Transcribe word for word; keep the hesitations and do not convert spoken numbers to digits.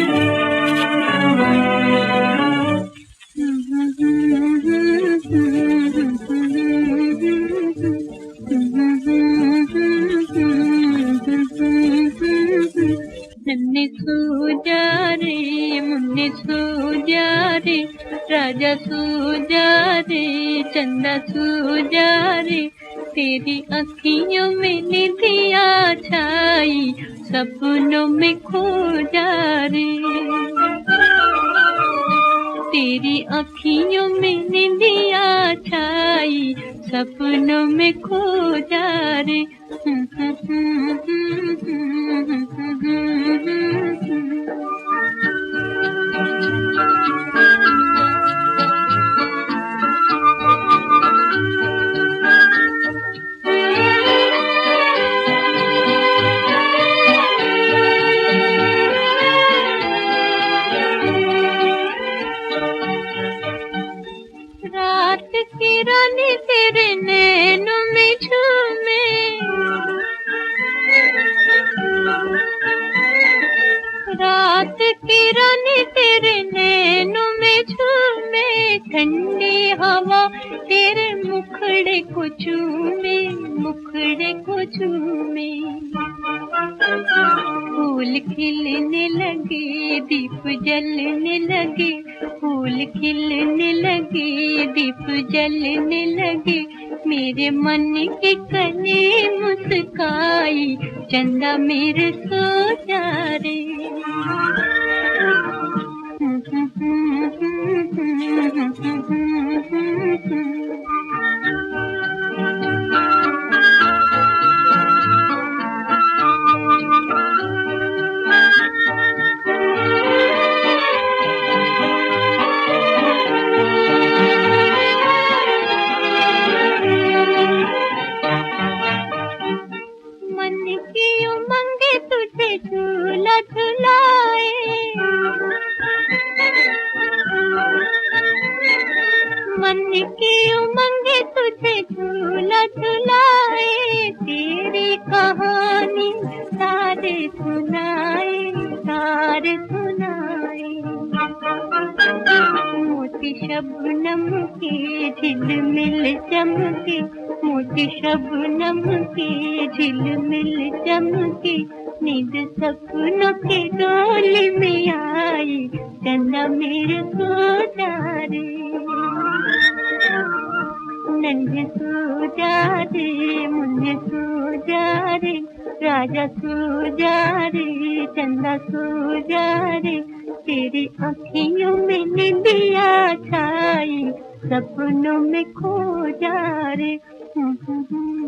नन्हे सो जा रे मुन्ने सो जा रे, राजा सो जा रे चंदा सो जा रे, तेरी अखियों में निधिया छाई सपनों में खो जा रे, तेरी अखियों में निधिया छाई सपनों में खो जा रे। रात की रानी तेरे नैनों में झूमे, रात की रानी तेरे नैनों में झूमे, ठंडी हवा तेरे मुखड़े को चूमे, मुखड़े को चूमे, फूल खिलने लगे दीप जलने लगे, फूल खिलने लगे दीप जलने लगे, मेरे मन की कली मुस्काई चंदा मेरे सो जा रे। मन की उमंगे तुझे झूला झुलाए, मन की उमंगे तुझे झूला झुलाए, तेरी कहानी सारे सुनाए, सारे सुनाए, मोती शबनम के झिलमिल चमके, मोती शबनम के झिलमिल चमके, नींद सपनों के डोली में आई चंदा मेरे सो जा रे, नन्हे सो जा रे मुन्ने सो जा रे, राजा सो जा रे चंदा सो जा रे, तेरी आँखियों में निंदिया छाई सपनों में खो जा रे।